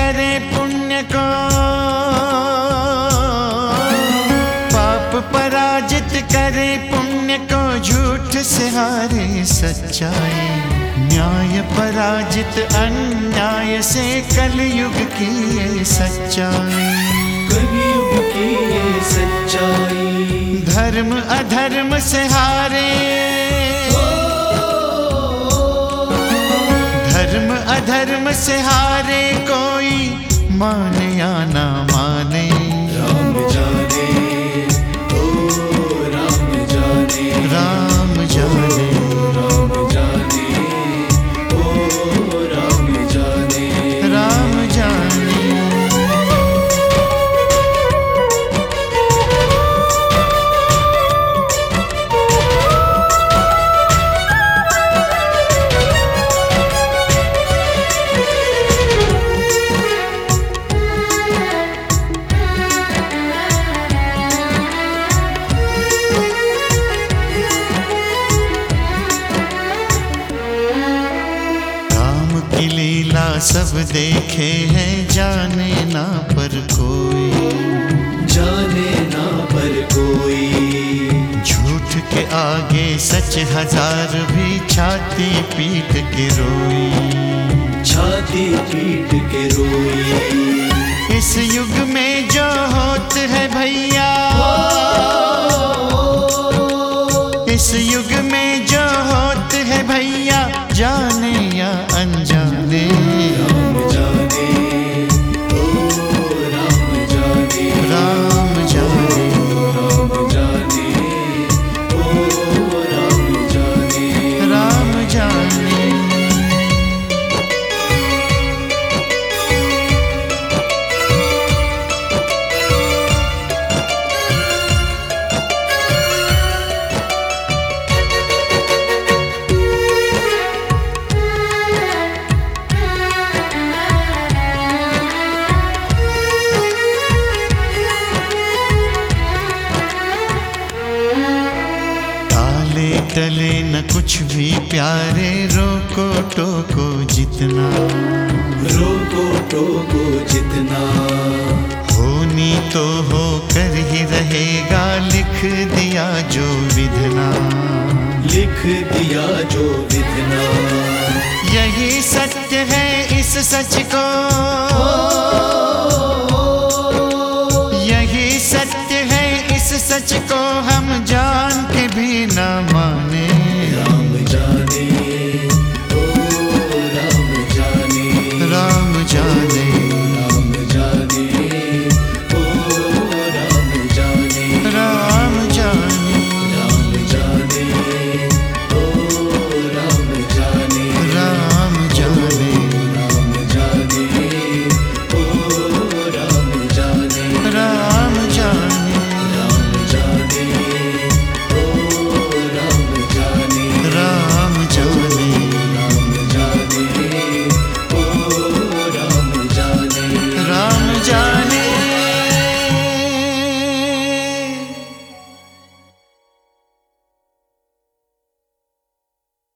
करे पुण्य को, पाप पराजित करे पुण्य को, झूठ से हारे सच्चाई, न्याय पराजित अन्याय से, कलयुग की ये सच्चाई, कलयुग की ये सच्चाई। धर्म अधर्म से हारे, धर्म अधर्म से हारे, कोई माने या ना माने, राम जाने, ओ राम जाने, राम जाने, राम जाने, ओ राम जाने, राम जाने। सब देखे हैं, जाने ना पर कोई, जाने ना पर कोई, झूठ के आगे सच हजार भी छाती पीट के रोई, छाती पीट के रोई। इस युग में जो होत है भैया, इस युग में जो होत है भैया, जाने या अनजाने, राम जाने, ओ राम जाने, राम जाने, राम जाने, ओ राम जाने, राम जाने। टले न कुछ भी प्यारे, रोको टोको जितना, रोको टोको जितना, होनी तो हो कर ही रहेगा, लिख दिया जो विधना, लिख दिया जो विधना। यही सत्य है इस सच को, यही सत्य है इस सच को हम